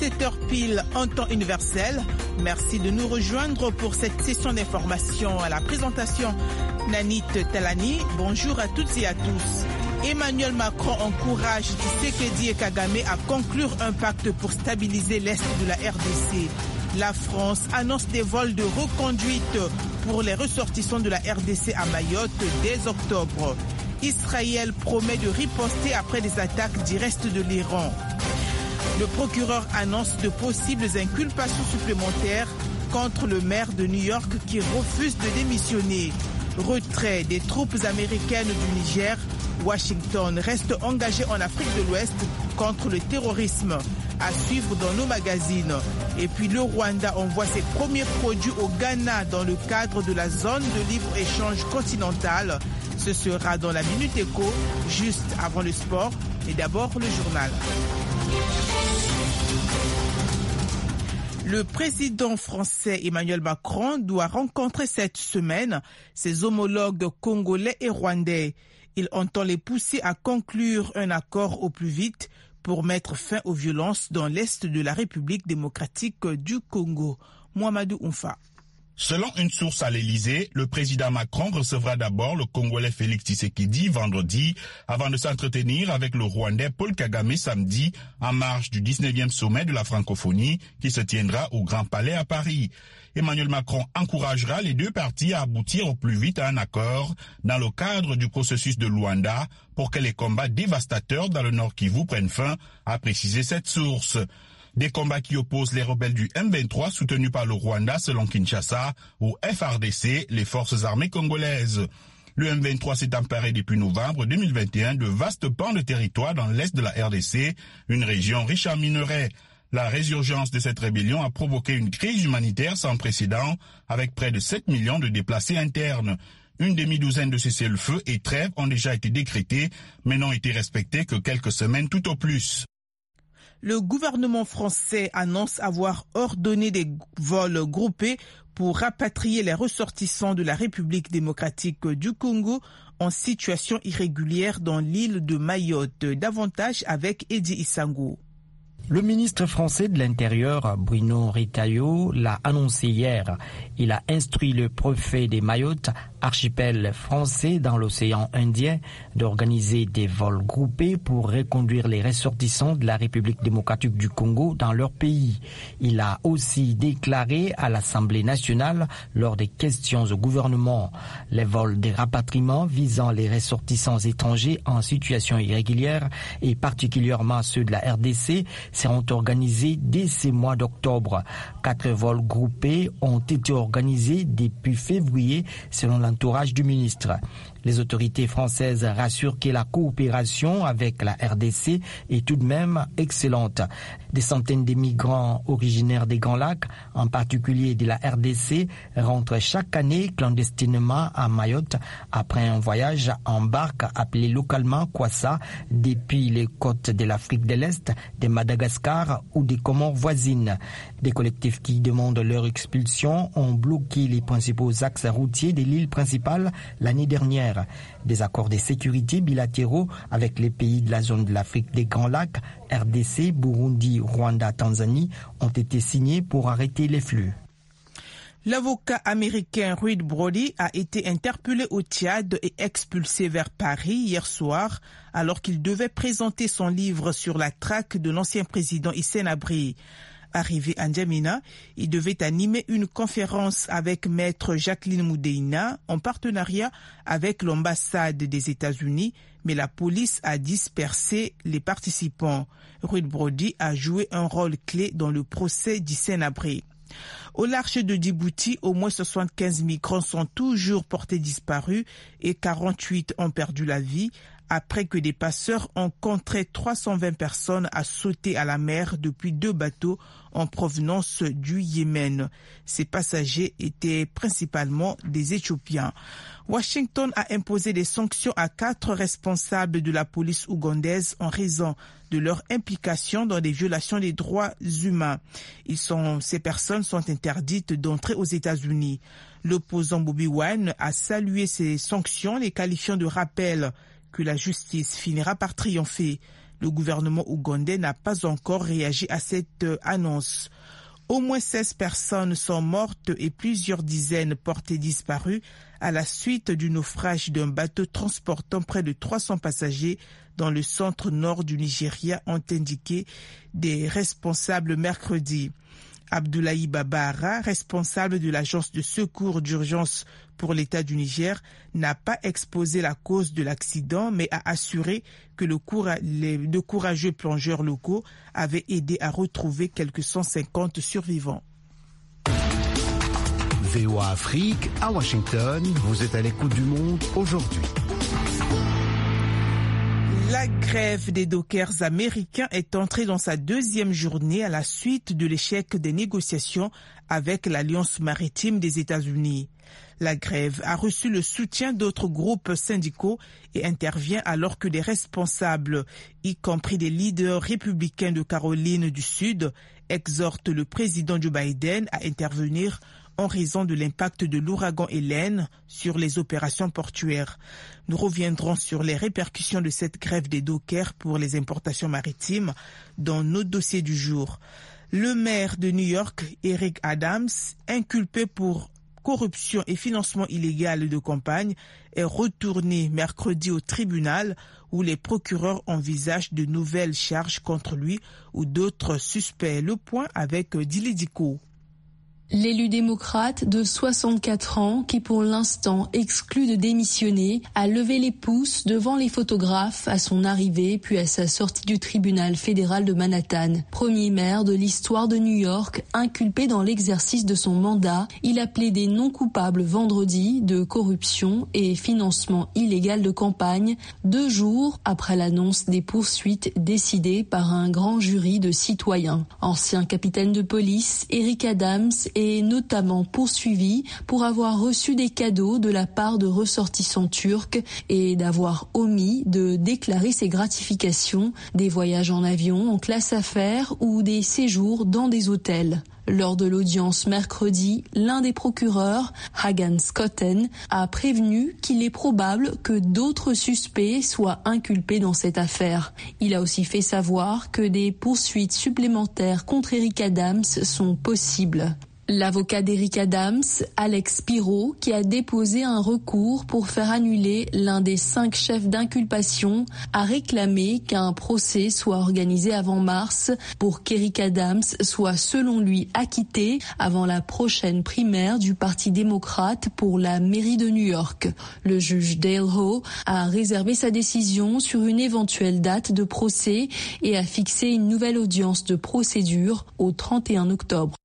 17h pile en temps universel. Merci de nous rejoindre pour cette session d'information. À la présentation, Nanit Talani. Bonjour à toutes et à tous. Emmanuel Macron encourage Tshisekedi et Kagame à conclure un pacte pour stabiliser l'Est de la RDC. La France annonce des vols de reconduite pour les ressortissants de la RDC à Mayotte dès octobre. Israël promet de riposter après les attaques du reste de l'Iran. Le procureur annonce de possibles inculpations supplémentaires contre le maire de New York qui refuse de démissionner. Retrait des troupes américaines du Niger. Washington reste engagé en Afrique de l'Ouest contre le terrorisme. À suivre dans nos magazines. Et puis le Rwanda envoie ses premiers produits au Ghana dans le cadre de la zone de libre-échange continentale. Ce sera dans la Minute Éco, juste avant le sport. Et d'abord le journal. Le président français Emmanuel Macron doit rencontrer cette semaine ses homologues congolais et rwandais. Il entend les pousser à conclure un accord au plus vite pour mettre fin aux violences dans l'est de la République démocratique du Congo. Mouamadou Oumfa. Selon une source à l'Élysée, le président Macron recevra d'abord le Congolais Félix Tshisekedi vendredi, avant de s'entretenir avec le Rwandais Paul Kagame samedi, en marge du 19e sommet de la francophonie qui se tiendra au Grand Palais à Paris. Emmanuel Macron encouragera les deux parties à aboutir au plus vite à un accord dans le cadre du processus de Luanda pour que les combats dévastateurs dans le Nord Kivu prennent fin, a précisé cette source. Des combats qui opposent les rebelles du M23 soutenus par le Rwanda selon Kinshasa au FARDC, les forces armées congolaises. Le M23 s'est emparé depuis novembre 2021 de vastes pans de territoire dans l'est de la RDC, une région riche en minerais. La résurgence de cette rébellion a provoqué une crise humanitaire sans précédent, avec près de 7 millions de déplacés internes. Une demi-douzaine de cessez-le-feu et trêves ont déjà été décrétées, mais n'ont été respectées que quelques semaines tout au plus. Le gouvernement français annonce avoir ordonné des vols groupés pour rapatrier les ressortissants de la République démocratique du Congo en situation irrégulière dans l'île de Mayotte. Davantage avec Eddie Issango. Le ministre français de l'Intérieur, Bruno Retailleau, l'a annoncé hier. Il a instruit le préfet des Mayotte, archipel français dans l'océan Indien, d'organiser des vols groupés pour reconduire les ressortissants de la République démocratique du Congo dans leur pays. Il a aussi déclaré à l'Assemblée nationale lors des questions au gouvernement. Les vols de rapatriement visant les ressortissants étrangers en situation irrégulière et particulièrement ceux de la RDC seront organisés dès ce mois d'octobre. 4 vols groupés ont été organisés depuis février selon l'entourage du ministre. Les autorités françaises rassurent que la coopération avec la RDC est tout de même excellente. Des centaines de migrants originaires des Grands Lacs, en particulier de la RDC, rentrent chaque année clandestinement à Mayotte après un voyage en barque appelé localement Kwassa depuis les côtes de l'Afrique de l'Est, de Madagascar ou des Comores voisines. Des collectifs qui demandent leur expulsion ont bloqué les principaux axes routiers de l'île principale l'année dernière. Des accords de sécurité bilatéraux avec les pays de la zone de l'Afrique des Grands Lacs, RDC, Burundi, Rwanda, Tanzanie, ont été signés pour arrêter les flux. L'avocat américain Reed Brody a été interpellé au Tchad et expulsé vers Paris hier soir alors qu'il devait présenter son livre sur la traque de l'ancien président Hissène Habré. Arrivé à N'Djamena, il devait animer une conférence avec maître Jacqueline Moudeina en partenariat avec l'ambassade des États-Unis, mais la police a dispersé les participants. Reed Brody a joué un rôle clé dans le procès d'Hissène Habré. Au large de Djibouti, au moins 75 migrants sont toujours portés disparus et 48 ont perdu la vie après que des passeurs ont contraint 320 personnes à sauter à la mer depuis 2 bateaux en provenance du Yémen. Ces passagers étaient principalement des Éthiopiens. Washington a imposé des sanctions à 4 responsables de la police ougandaise en raison de leur implication dans des violations des droits humains. Ces personnes sont interdites d'entrer aux États-Unis. L'opposant Bobi Wine a salué ces sanctions, les qualifiant de rappel que la justice finira par triompher. Le gouvernement ougandais n'a pas encore réagi à cette annonce. Au moins 16 personnes sont mortes et plusieurs dizaines portées disparues à la suite du naufrage d'un bateau transportant près de 300 passagers dans le centre-nord du Nigeria, ont indiqué des responsables mercredi. Abdoulaye Babara, responsable de l'agence de secours d'urgence pour l'État du Niger, n'a pas exposé la cause de l'accident, mais a assuré que de courageux plongeurs locaux avaient aidé à retrouver quelques 150 survivants. VOA Afrique, à Washington, vous êtes à l'écoute du monde aujourd'hui. La grève des dockers américains est entrée dans sa deuxième journée à la suite de l'échec des négociations avec l'Alliance maritime des États-Unis. La grève a reçu le soutien d'autres groupes syndicaux et intervient alors que des responsables, y compris des leaders républicains de Caroline du Sud, exhortent le président Joe Biden à intervenir en raison de l'impact de l'ouragan Hélène sur les opérations portuaires. Nous reviendrons sur les répercussions de cette grève des dockers pour les importations maritimes dans nos dossiers du jour. Le maire de New York, Eric Adams, inculpé pour corruption et financement illégal de campagne, est retourné mercredi au tribunal où les procureurs envisagent de nouvelles charges contre lui ou d'autres suspects. Le point avec Dili Diko. L'élu démocrate de 64 ans, qui pour l'instant exclut de démissionner, a levé les pouces devant les photographes à son arrivée puis à sa sortie du tribunal fédéral de Manhattan. Premier maire de l'histoire de New York, inculpé dans l'exercice de son mandat, il a plaidé non coupable vendredi de corruption et financement illégal de campagne, 2 jours après l'annonce des poursuites décidées par un grand jury de citoyens. Ancien capitaine de police, Eric Adams est notamment poursuivi pour avoir reçu des cadeaux de la part de ressortissants turcs et d'avoir omis de déclarer ses gratifications, des voyages en avion en classe affaires ou des séjours dans des hôtels. Lors de l'audience mercredi, l'un des procureurs, Hagan Scotten, a prévenu qu'il est probable que d'autres suspects soient inculpés dans cette affaire. Il a aussi fait savoir que des poursuites supplémentaires contre Eric Adams sont possibles. L'avocat d'Eric Adams, Alex Pirot, qui a déposé un recours pour faire annuler l'un des 5 chefs d'inculpation, a réclamé qu'un procès soit organisé avant mars pour qu'Eric Adams soit selon lui acquitté avant la prochaine primaire du Parti démocrate pour la mairie de New York. Le juge Dale Ho a réservé sa décision sur une éventuelle date de procès et a fixé une nouvelle audience de procédure au 31 octobre.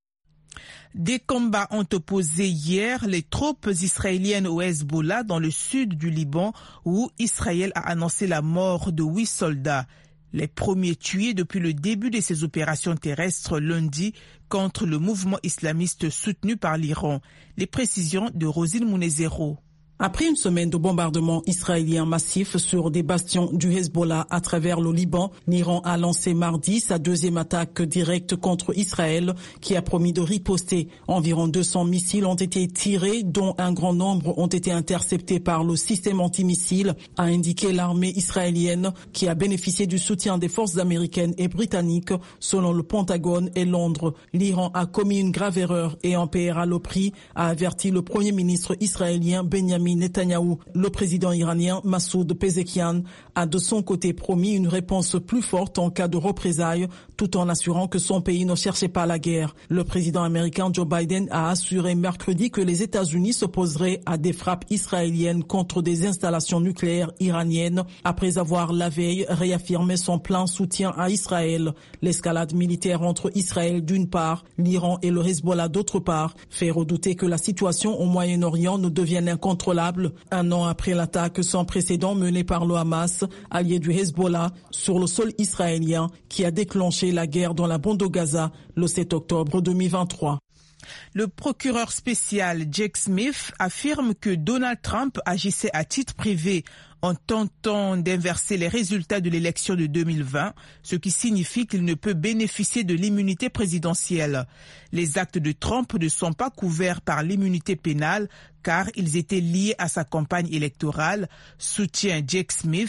Des combats ont opposé hier les troupes israéliennes au Hezbollah dans le sud du Liban où Israël a annoncé la mort de 8 soldats. Les premiers tués depuis le début de ces opérations terrestres lundi contre le mouvement islamiste soutenu par l'Iran. Les précisions de Rosine Mounezero. Après une semaine de bombardements israéliens massifs sur des bastions du Hezbollah à travers le Liban, l'Iran a lancé mardi sa deuxième attaque directe contre Israël qui a promis de riposter. Environ 200 missiles ont été tirés, dont un grand nombre ont été interceptés par le système antimissile, a indiqué l'armée israélienne qui a bénéficié du soutien des forces américaines et britanniques selon le Pentagone et Londres. L'Iran a commis une grave erreur et en paiera le prix, a averti le premier ministre israélien Benjamin Netanyahou. Le président iranien Massoud Pezeshkian a de son côté promis une réponse plus forte en cas de représailles, tout en assurant que son pays ne cherchait pas la guerre. Le président américain Joe Biden a assuré mercredi que les États-Unis s'opposeraient à des frappes israéliennes contre des installations nucléaires iraniennes, après avoir la veille réaffirmé son plein soutien à Israël. L'escalade militaire entre Israël d'une part, l'Iran et le Hezbollah d'autre part, fait redouter que la situation au Moyen-Orient ne devienne incontrôlable. Un an après l'attaque sans précédent menée par le Hamas, allié du Hezbollah, sur le sol israélien, qui a déclenché la guerre dans la bande de Gaza le 7 octobre 2023. Le procureur spécial Jack Smith affirme que Donald Trump agissait à titre privé en tentant d'inverser les résultats de l'élection de 2020, ce qui signifie qu'il ne peut bénéficier de l'immunité présidentielle. Les actes de Trump ne sont pas couverts par l'immunité pénale car ils étaient liés à sa campagne électorale, soutient Jack Smith,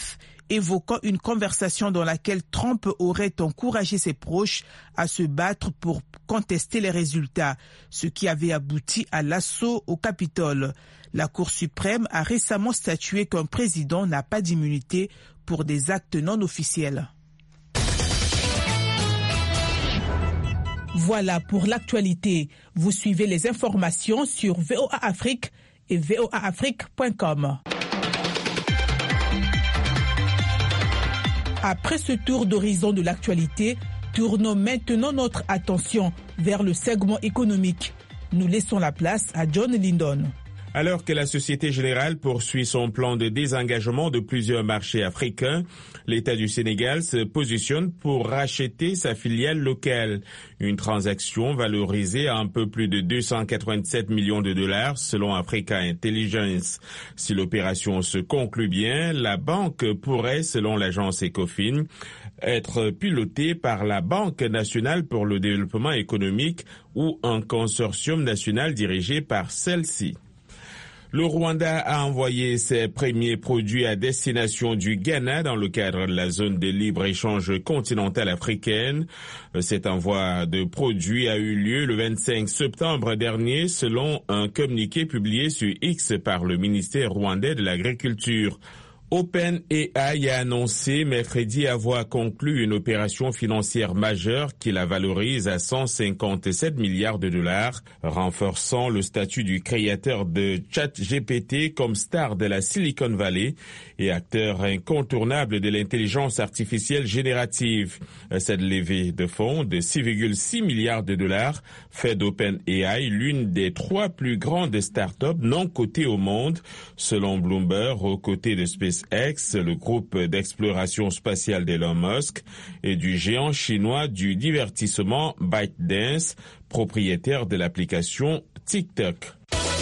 évoquant une conversation dans laquelle Trump aurait encouragé ses proches à se battre pour contester les résultats, ce qui avait abouti à l'assaut au Capitole. La Cour suprême a récemment statué qu'un président n'a pas d'immunité pour des actes non officiels. Voilà pour l'actualité. Vous suivez les informations sur VOA Afrique et voaafrique.com. Après ce tour d'horizon de l'actualité, tournons maintenant notre attention vers le segment économique. Nous laissons la place à John Lindon. Alors que la Société Générale poursuit son plan de désengagement de plusieurs marchés africains, l'État du Sénégal se positionne pour racheter sa filiale locale. Une transaction valorisée à un peu plus de 287 millions de dollars selon Africa Intelligence. Si l'opération se conclut bien, la banque pourrait, selon l'agence Ecofin, être pilotée par la Banque nationale pour le développement économique ou un consortium national dirigé par celle-ci. Le Rwanda a envoyé ses premiers produits à destination du Ghana dans le cadre de la zone de libre-échange continentale africaine. Cet envoi de produits a eu lieu le 25 septembre dernier selon un communiqué publié sur X par le ministère rwandais de l'Agriculture. OpenAI a annoncé mercredi avoir conclu une opération financière majeure qui la valorise à 157 milliards de dollars, renforçant le statut du créateur de ChatGPT comme star de la Silicon Valley et acteur incontournable de l'intelligence artificielle générative. Cette levée de fonds de 6,6 milliards de dollars fait d'OpenAI l'une des 3 plus grandes startups non cotées au monde, selon Bloomberg, aux côtés de SpaceX, le groupe d'exploration spatiale d'Elon Musk, et du géant chinois du divertissement ByteDance, propriétaire de l'application TikTok.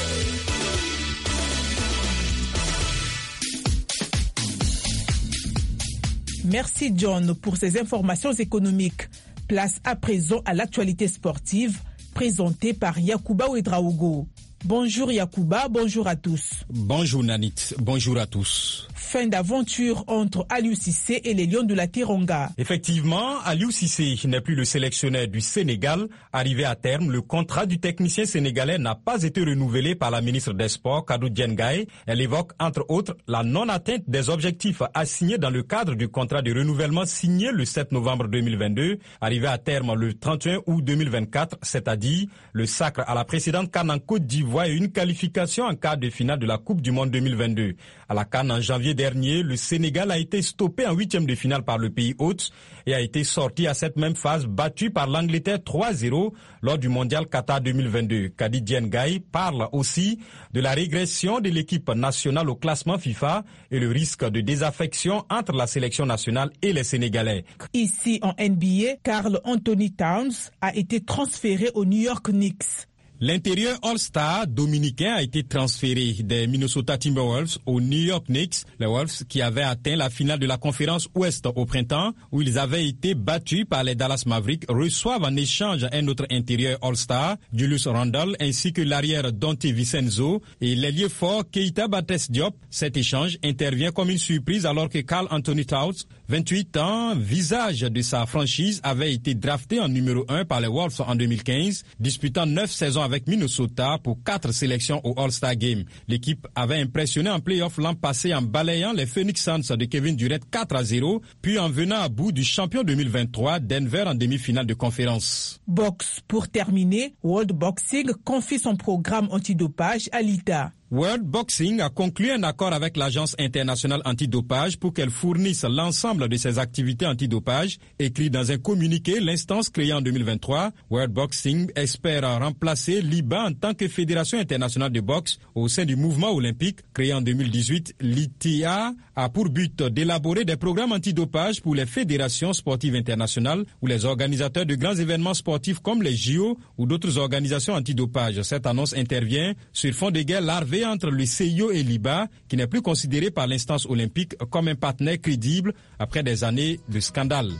Merci John pour ces informations économiques. Place à présent à l'actualité sportive présentée par Yacouba Ouedraogo. Bonjour Yacouba, bonjour à tous. Bonjour Nanit, bonjour à tous. Fin d'aventure entre Aliou Cissé et les Lions de la Teranga. Effectivement, Aliou Cissé n'est plus le sélectionneur du Sénégal. Arrivé à terme, le contrat du technicien sénégalais n'a pas été renouvelé par la ministre des Sports, Kadou Diène-Gaye. Elle évoque entre autres la non-atteinte des objectifs assignés dans le cadre du contrat de renouvellement signé le 7 novembre 2022. Arrivé à terme le 31 août 2024, c'est-à-dire le sacre à la précédente CAN en Côte d'Ivoire et une qualification en quart de finale de la Coupe du Monde 2022. À la CAN en janvier dernier, le Sénégal a été stoppé en huitième de finale par le pays hôte et a été sorti à cette même phase battu par l'Angleterre 3-0 lors du Mondial Qatar 2022. Kadi Diène-Gaye parle aussi de la régression de l'équipe nationale au classement FIFA et le risque de désaffection entre la sélection nationale et les Sénégalais. Ici en NBA, Karl Anthony Towns a été transféré au New York Knicks. L'intérieur All-Star dominicain a été transféré des Minnesota Timberwolves aux New York Knicks. Les Wolves qui avaient atteint la finale de la conférence Ouest au printemps, où ils avaient été battus par les Dallas Mavericks, reçoivent en échange un autre intérieur All-Star, Julius Randle, ainsi que l'arrière Dante Vincenzo et l'ailier fort Keita Bates Diop. Cet échange intervient comme une surprise alors que Karl Anthony Towns, 28 ans, visage de sa franchise, avait été drafté en numéro 1 par les Wolves en 2015, disputant 9 saisons avec Minnesota pour 4 sélections au All-Star Game. L'équipe avait impressionné en play-off l'an passé en balayant les Phoenix Suns de Kevin Durant 4-0, puis en venant à bout du champion 2023, Denver, en demi-finale de conférence. Boxe pour terminer, World Boxing confie son programme antidopage à l'ITA. World Boxing a conclu un accord avec l'Agence internationale antidopage pour qu'elle fournisse l'ensemble de ses activités antidopage. Écrit dans un communiqué, l'instance créée en 2023, World Boxing espère remplacer l'IBA en tant que fédération internationale de boxe au sein du mouvement olympique. Créé en 2018, l'ITA a pour but d'élaborer des programmes antidopage pour les fédérations sportives internationales ou les organisateurs de grands événements sportifs comme les JO ou d'autres organisations antidopage. Cette annonce intervient sur fond de guerre larvée entre le CIO et l'IBA, qui n'est plus considéré par l'instance olympique comme un partenaire crédible après des années de scandale.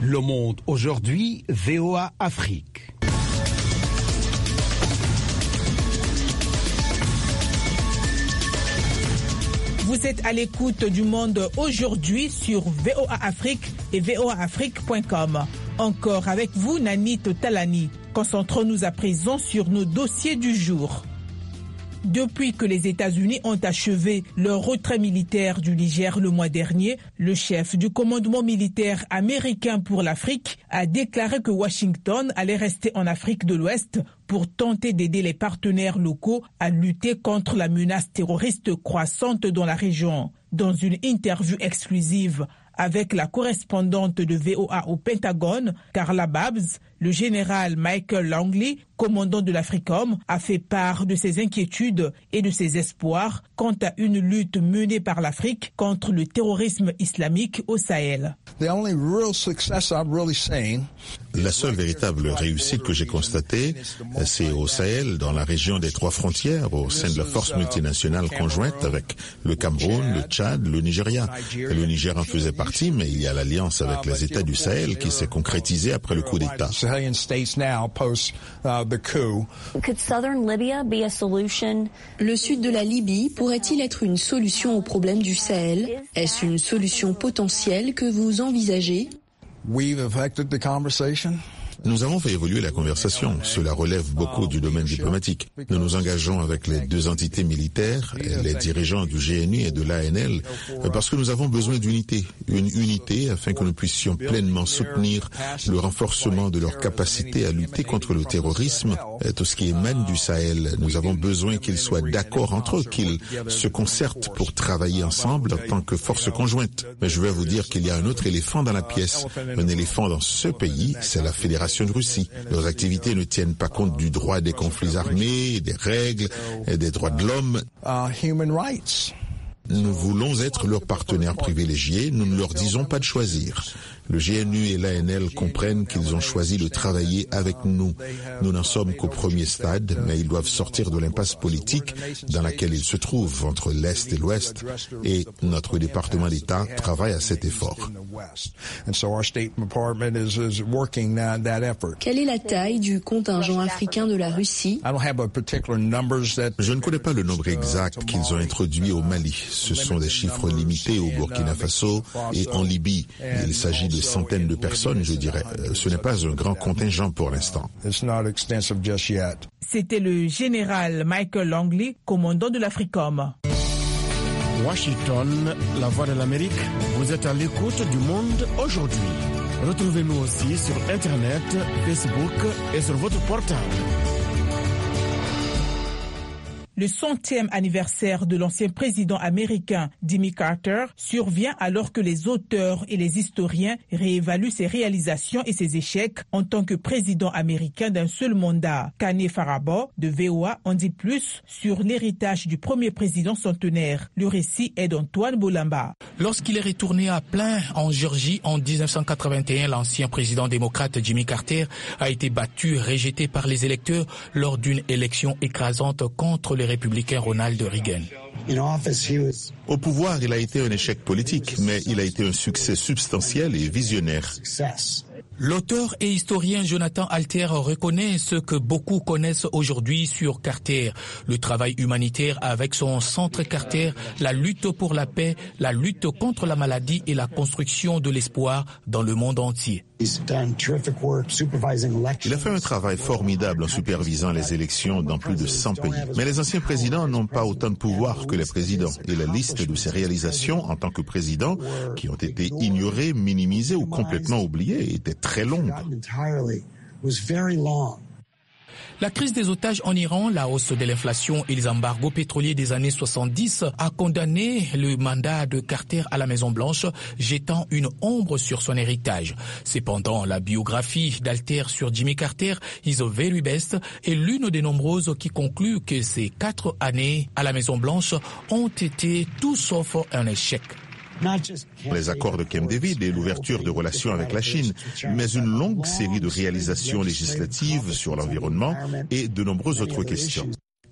Le Monde aujourd'hui, VOA Afrique. Vous êtes à l'écoute du Monde aujourd'hui sur VOA Afrique et voaafrique.com. Encore avec vous, Nanit Talani. Concentrons-nous à présent sur nos dossiers du jour. Depuis que les États-Unis ont achevé leur retrait militaire du Niger le mois dernier, le chef du commandement militaire américain pour l'Afrique a déclaré que Washington allait rester en Afrique de l'Ouest pour tenter d'aider les partenaires locaux à lutter contre la menace terroriste croissante dans la région. Dans une interview exclusive avec la correspondante de VOA au Pentagone, Carla Babs, le général Michael Langley, commandant de l'AFRICOM, a fait part de ses inquiétudes et de ses espoirs quant à une lutte menée par l'Afrique contre le terrorisme islamique au Sahel. La seule véritable réussite que j'ai constatée, c'est au Sahel, dans la région des 3 frontières, au sein de la force multinationale conjointe avec le Cameroun, le Tchad, le Nigeria. Le Niger en faisait partie, mais il y a l'alliance avec les États du Sahel qui s'est concrétisée après le coup d'État. Le sud de la Libye pourrait-il être une solution au problème du Sahel? Est-ce une solution potentielle que vous envisagez? Nous avons fait évoluer la conversation. Cela relève beaucoup du domaine diplomatique. Nous nous engageons avec les 2 entités militaires, les dirigeants du GNU et de l'ANL, parce que nous avons besoin d'unité. Une unité afin que nous puissions pleinement soutenir le renforcement de leur capacité à lutter contre le terrorisme, tout ce qui émane du Sahel. Nous avons besoin qu'ils soient d'accord entre eux, qu'ils se concertent pour travailler ensemble en tant que force conjointe. Mais je vais vous dire qu'il y a un autre éléphant dans la pièce. Un éléphant dans ce pays, c'est la Fédération de Russie. Leurs activités ne tiennent pas compte du droit des conflits armés, des règles et des droits de l'homme. Nous voulons être leurs partenaires privilégiés, nous ne leur disons pas de choisir. Le GNU et l'ANL comprennent qu'ils ont choisi de travailler avec nous. Nous n'en sommes qu'au premier stade, mais ils doivent sortir de l'impasse politique dans laquelle ils se trouvent entre l'Est et l'Ouest, et notre département d'État travaille à cet effort. Quelle est la taille du contingent africain de la Russie? Je ne connais pas le nombre exact qu'ils ont introduit au Mali. Ce sont des chiffres limités au Burkina Faso et en Libye. Il s'agit de centaines de personnes, je dirais. Ce n'est pas un grand contingent pour l'instant. C'était le général Michael Langley, commandant de l'AFRICOM. Washington, la voix de l'Amérique, vous êtes à l'écoute du Monde aujourd'hui. Retrouvez-nous aussi sur Internet, Facebook et sur votre portable. Le 100e anniversaire de l'ancien président américain Jimmy Carter survient alors que les auteurs et les historiens réévaluent ses réalisations et ses échecs en tant que président américain d'un seul mandat. Kane Farabo de VOA en dit plus sur l'héritage du premier président centenaire. Le récit est d'Antoine Bolamba. Lorsqu'il est retourné à plein en Géorgie en 1981, l'ancien président démocrate Jimmy Carter a été battu, rejeté par les électeurs lors d'une élection écrasante contre les républicain Ronald Reagan. Au pouvoir, il a été un échec politique, mais il a été un succès substantiel et visionnaire. L'auteur et historien Jonathan Alter reconnaît ce que beaucoup connaissent aujourd'hui sur Carter, le travail humanitaire avec son centre Carter, la lutte pour la paix, la lutte contre la maladie et la construction de l'espoir dans le monde entier. Il a fait un travail formidable en supervisant les élections dans plus de 100 pays. Mais les anciens présidents n'ont pas autant de pouvoir que les présidents. Et la liste de ses réalisations en tant que président, qui ont été ignorées, minimisées ou complètement oubliées, était très longue. La crise des otages en Iran, la hausse de l'inflation et les embargos pétroliers des années 70 a condamné le mandat de Carter à la Maison-Blanche, jetant une ombre sur son héritage. Cependant, la biographie d'Alter sur Jimmy Carter, Is a Very Best, est l'une des nombreuses qui conclut que ces 4 années à la Maison-Blanche ont été tout sauf un échec. Les accords de Camp David et l'ouverture de relations avec la Chine, mais une longue série de réalisations législatives sur l'environnement et de nombreuses autres questions.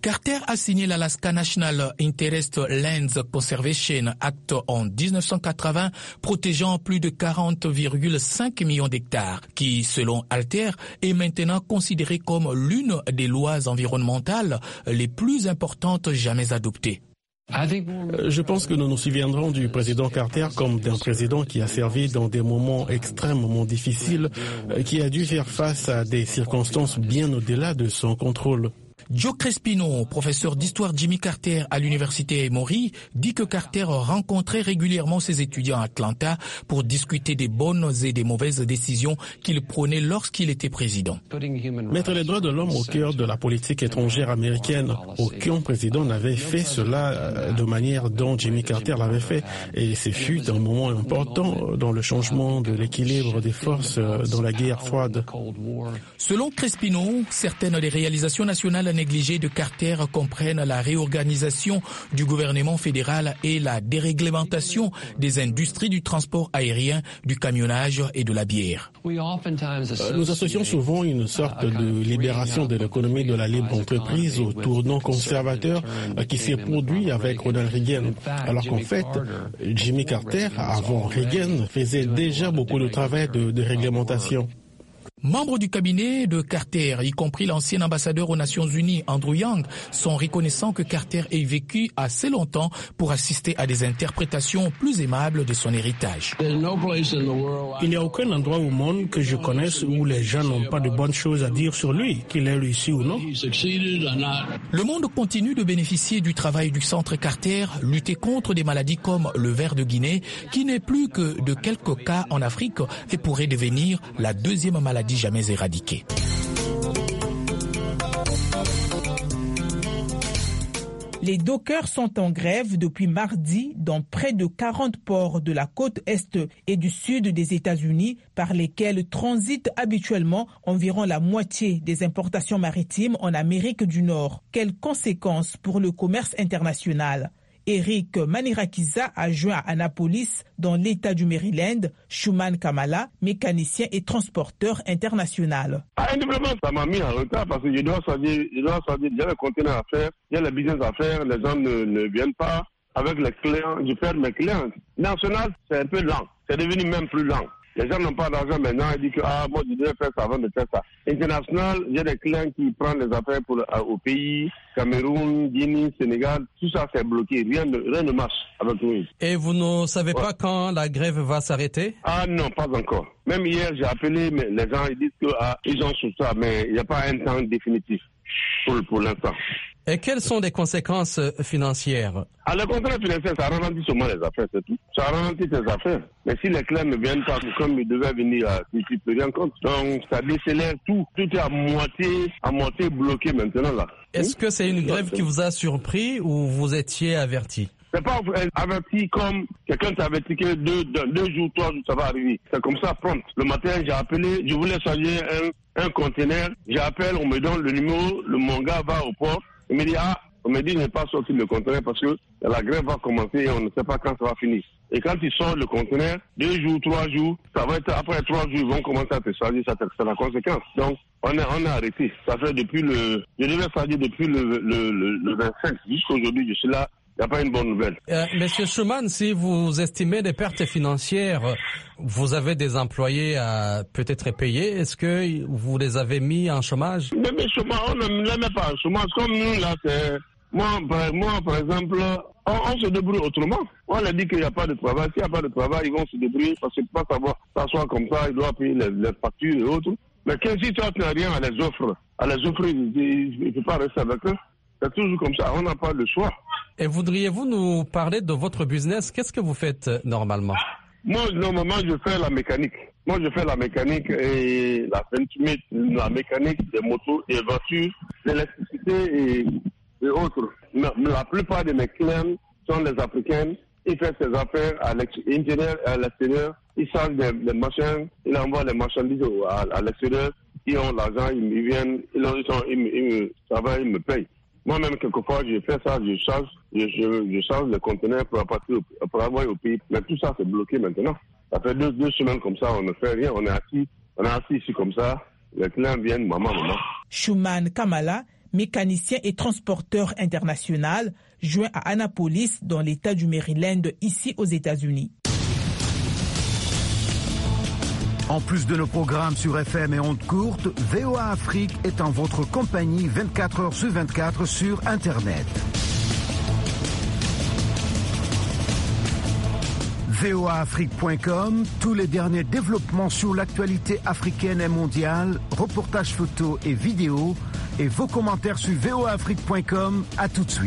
Carter a signé l'Alaska National Interest Lands Conservation Act en 1980, protégeant plus de 40,5 millions d'hectares, qui, selon Alter, est maintenant considérée comme l'une des lois environnementales les plus importantes jamais adoptées. Je pense que nous nous souviendrons du président Carter comme d'un président qui a servi dans des moments extrêmement difficiles, qui a dû faire face à des circonstances bien au-delà de son contrôle. Joe Crespino, professeur d'histoire Jimmy Carter à l'université Emory, dit que Carter rencontrait régulièrement ses étudiants à Atlanta pour discuter des bonnes et des mauvaises décisions qu'il prenait lorsqu'il était président. Mettre les droits de l'homme au cœur de la politique étrangère américaine, aucun président n'avait fait cela de manière dont Jimmy Carter l'avait fait. Et ce fut un moment important dans le changement de l'équilibre des forces dans la guerre froide. Selon Crespino, certaines des réalisations nationales négligées de Carter comprennent la réorganisation du gouvernement fédéral et la déréglementation des industries du transport aérien, du camionnage et de la bière. Nous associons souvent une sorte de libération de l'économie de la libre entreprise au tournant conservateur qui s'est produit avec Ronald Reagan, alors qu'en fait, Jimmy Carter, avant Reagan, faisait déjà beaucoup de travail de réglementation. Membres du cabinet de Carter, y compris l'ancien ambassadeur aux Nations Unies, Andrew Young, sont reconnaissants que Carter ait vécu assez longtemps pour assister à des interprétations plus aimables de son héritage. Il n'y a aucun endroit au monde que je connaisse où les gens n'ont pas de bonnes choses à dire sur lui, qu'il ait réussi ou non. Le monde continue de bénéficier du travail du Centre Carter, lutter contre des maladies comme le ver de Guinée, qui n'est plus que de quelques cas en Afrique et pourrait devenir la deuxième maladie jamais éradiquée. Les dockers sont en grève depuis mardi dans près de 40 ports de la côte est et du sud des États-Unis par lesquels transitent habituellement environ la moitié des importations maritimes en Amérique du Nord. Quelles conséquences pour le commerce international ? Eric Manirakiza a joint à Annapolis, dans l'État du Maryland, Shuman Kamala, mécanicien et transporteur international. Indépendamment, ça m'a mis en retard parce que je dois choisir, il y a le conteneur à faire, il y a le business à faire, les gens ne viennent pas avec les clients, je perds mes clients. National, c'est un peu lent, c'est devenu même plus lent. Les gens n'ont pas d'argent maintenant, ils disent que moi je devais faire ça avant de faire ça. International, il y a des clients qui prennent les affaires au pays, Cameroun, Guinée, Sénégal, tout ça c'est bloqué, rien ne marche avec nous. Et vous ne savez pas quand la grève va s'arrêter? Ah non, pas encore. Même hier j'ai appelé, mais les gens ils disent que ils ont sur ça, mais il n'y a pas un temps définitif pour l'instant. Et quelles sont les conséquences financières? Les conséquences financières, ça ralentit seulement les affaires, c'est tout. Ça ralentit les affaires. Mais si les clients ne viennent pas comme ils devaient venir, ils ne peuvent rien compte. Donc ça décélère tout. Tout est à moitié bloqué maintenant là. Est-ce que c'est une grève qui vous a surpris ou vous étiez averti? C'est pas averti comme quelqu'un t'avertit que deux jours, 3 jours, ça va arriver. C'est comme ça, prompt. Le matin, j'ai appelé, je voulais charger un conteneur. J'appelle, on me donne le numéro, mon gars va au port. Il me dit, on me dit, je n'ai pas sorti le conteneur parce que la grève va commencer et on ne sait pas quand ça va finir. Et quand ils sortent le conteneur, 2 jours, 3 jours, ça va être, après 3 jours, ils vont commencer à te charger, c'est la conséquence. Donc, on a arrêté. Ça fait je devais charger depuis le 25 jusqu'aujourd'hui, je suis là. Il n'y a pas une bonne nouvelle. Monsieur Schumann, si vous estimez des pertes financières, vous avez des employés à peut-être payer. Est-ce que vous les avez mis en chômage? Mais chômage, on ne les met pas en chômage. Comme nous, là, c'est... Moi, par exemple, on se débrouille autrement. On leur dit qu'il n'y a pas de travail. S'il n'y a pas de travail, ils vont se débrouiller parce que pas savoir s'asseoir comme ça, ils doivent payer les factures et autres. Mais si tu n'as rien à les offrir, il ne faut pas rester avec eux. C'est toujours comme ça, on n'a pas le choix. Et voudriez-vous nous parler de votre business? Qu'est-ce que vous faites normalement? Moi, normalement, je fais la mécanique. Moi, je fais la mécanique et la mécanique des motos, des voitures, l'électricité et autres. Mais la plupart de mes clients sont les Africains. Ils font ses affaires à l'extérieur. Ils chargent des machins, ils envoient les marchandises à l'extérieur. Ils ont l'argent, ils viennent, ils me travaillent, ils me payent. Moi-même, quelquefois, je fais ça, je charge le conteneur pour envoyer au pays. Mais tout ça, c'est bloqué maintenant. Ça fait 2 semaines comme ça, on ne fait rien. On est assis ici comme ça. Les clients viennent, maman. Shuman Kamala, mécanicien et transporteur international, joint à Annapolis, dans l'État du Maryland, ici aux États-Unis. En plus de nos programmes sur FM et ondes courtes, VOA Afrique est en votre compagnie 24 heures sur 24 sur Internet. voaafrique.com, tous les derniers développements sur l'actualité africaine et mondiale, reportages photos et vidéos, et vos commentaires sur voaafrique.com. À tout de suite.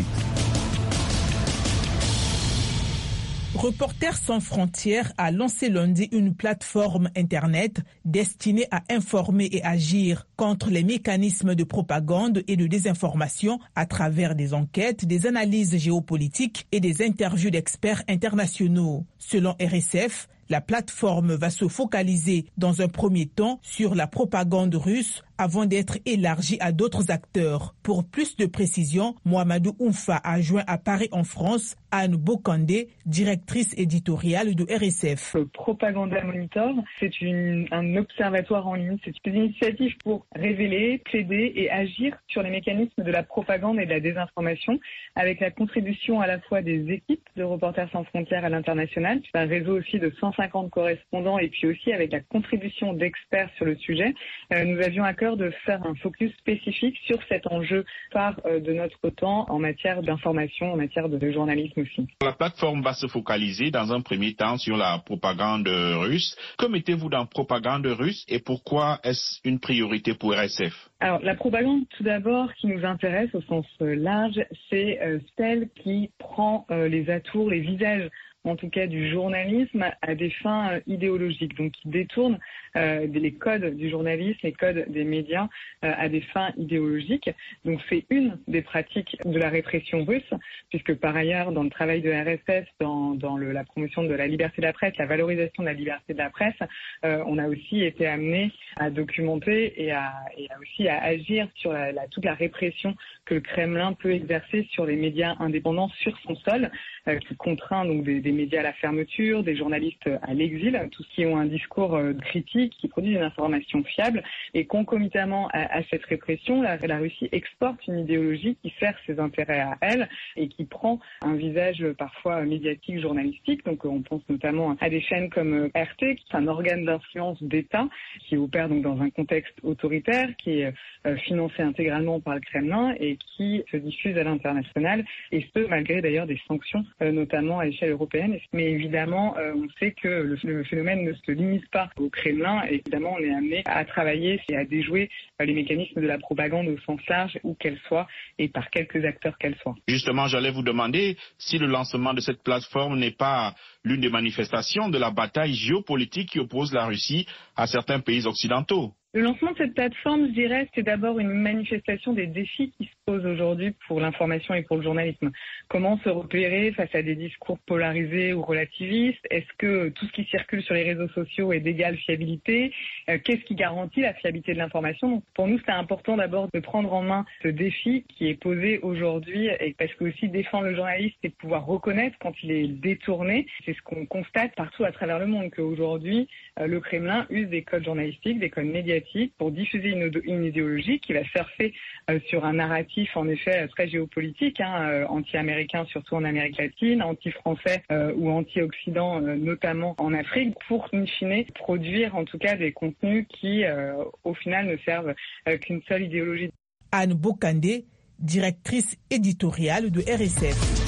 Reporters sans frontières a lancé lundi une plateforme Internet destinée à informer et agir contre les mécanismes de propagande et de désinformation à travers des enquêtes, des analyses géopolitiques et des interviews d'experts internationaux. Selon RSF, la plateforme va se focaliser dans un premier temps sur la propagande russe avant d'être élargie à d'autres acteurs. Pour plus de précision, Mohamedou Oumfa a joint à Paris en France Anne Bokandé, directrice éditoriale de RSF. Propaganda Monitor, c'est un observatoire en ligne, c'est une initiative pour révéler, plaider et agir sur les mécanismes de la propagande et de la désinformation, avec la contribution à la fois des équipes de Reporters sans frontières à l'international, c'est un réseau aussi de 150 correspondants, et puis aussi avec la contribution d'experts sur le sujet. Nous avions à cœur de faire un focus spécifique sur cet enjeu phare de notre temps en matière d'information, en matière de journalisme aussi. La plateforme va se focaliser dans un premier temps sur la propagande russe. Que mettez-vous dans propagande russe et pourquoi est-ce une priorité pour RSF? Alors, la propagande, tout d'abord, qui nous intéresse au sens large, c'est celle qui prend les atours, les visages, en tout cas du journalisme, à des fins idéologiques, donc qui détournent les codes du journalisme, les codes des médias à des fins idéologiques. Donc c'est une des pratiques de la répression russe, puisque par ailleurs, dans le travail de RSF, dans la promotion de la liberté de la presse, la valorisation de la liberté de la presse, on a aussi été amené à documenter et aussi à agir sur toute la répression que le Kremlin peut exercer sur les médias indépendants sur son sol, qui contraint donc des médias à la fermeture, des journalistes à l'exil, tous qui ont un discours critique, qui produisent une information fiable. Et concomitamment à cette répression, la Russie exporte une idéologie qui sert ses intérêts à elle et qui prend un visage parfois médiatique, journalistique. Donc on pense notamment à des chaînes comme RT, qui est un organe d'influence d'État qui opère donc dans un contexte autoritaire, qui est financé intégralement par le Kremlin et qui se diffuse à l'international, et ce malgré d'ailleurs des sanctions, notamment à l'échelle européenne. Mais évidemment, on sait que le phénomène ne se limite pas au Kremlin. Et évidemment, on est amené à travailler et à déjouer les mécanismes de la propagande au sens large, où qu'elle soit, et par quelques acteurs qu'elle soit. Justement, j'allais vous demander si le lancement de cette plateforme n'est pas l'une des manifestations de la bataille géopolitique qui oppose la Russie à certains pays occidentaux. Le lancement de cette plateforme, je dirais, c'est d'abord une manifestation des défis qui se posent aujourd'hui pour l'information et pour le journalisme. Comment se repérer face à des discours polarisés ou relativistes? Est-ce que tout ce qui circule sur les réseaux sociaux est d'égale fiabilité? Qu'est-ce qui garantit la fiabilité de l'information? Donc, pour nous, c'est important d'abord de prendre en main ce défi qui est posé aujourd'hui, et parce que aussi défendre le journaliste, c'est de pouvoir reconnaître quand il est détourné. C'est ce qu'on constate partout à travers le monde, qu'aujourd'hui, le Kremlin use des codes journalistiques, des codes médiatiques, pour diffuser une idéologie qui va surfer sur un narratif en effet très géopolitique, anti-américain surtout en Amérique latine, anti-français ou anti-occident notamment en Afrique, pour in fine produire en tout cas des contenus qui au final ne servent qu'une seule idéologie. Anne Bokandé, directrice éditoriale de RSF.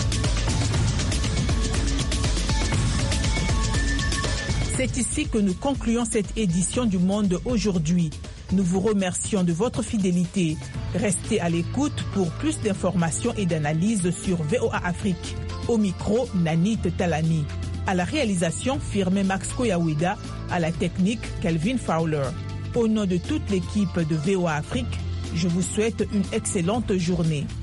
C'est ici que nous concluons cette édition du Monde aujourd'hui. Nous vous remercions de votre fidélité. Restez à l'écoute pour plus d'informations et d'analyses sur VOA Afrique. Au micro, Nanit Talani. À la réalisation, Firmin Max Koyawida. À la technique, Kelvin Fowler. Au nom de toute l'équipe de VOA Afrique, je vous souhaite une excellente journée.